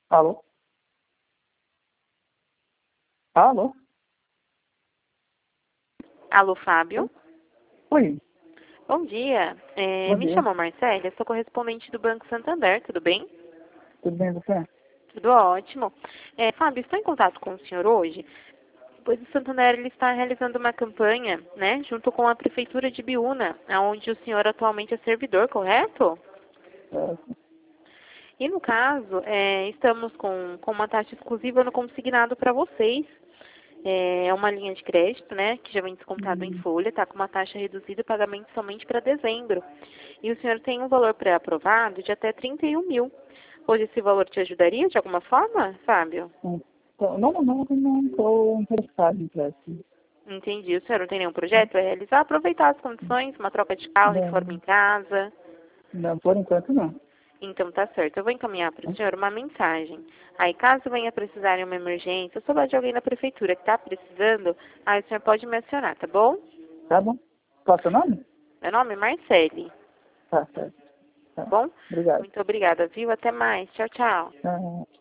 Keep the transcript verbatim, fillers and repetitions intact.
Alô? Alô? Alô, Fábio? Oi, Bom dia. É, bom me dia. chamo Marcélia, sou correspondente do Banco Santander, tudo bem? Tudo bem você? Tudo ótimo. É, Fábio, estou em contato com o senhor hoje, pois o Santander ele está realizando uma campanha, né, junto com a Prefeitura de Biúna, onde o senhor atualmente é servidor, correto? É, E no caso, é, estamos com, com uma taxa exclusiva no consignado para vocês. É uma linha de crédito, né, que já vem descontado em hum, folha, está com uma taxa reduzida e pagamento somente para dezembro. E o senhor tem um valor pré-aprovado de até trinta e um mil. Hoje esse valor te ajudaria de alguma forma, Fábio? hum. Então, não, não, não estou interessado em empréstimo. Entendi. O senhor não tem nenhum projeto a realizar? Aproveitar as condições, uma troca de carro, reforma em Não, casa. não, por enquanto não. Então tá certo. Eu vou encaminhar para o senhor uma mensagem. Aí caso venha precisar de uma emergência, ou souber de alguém da prefeitura que está precisando, aí o senhor pode me acionar, tá bom? Tá bom? Qual é o seu nome? Meu nome é Marcele, Tá, certo. tá Tá. bom? Obrigado. Muito obrigada, viu? Até mais. Tchau, tchau. Tá.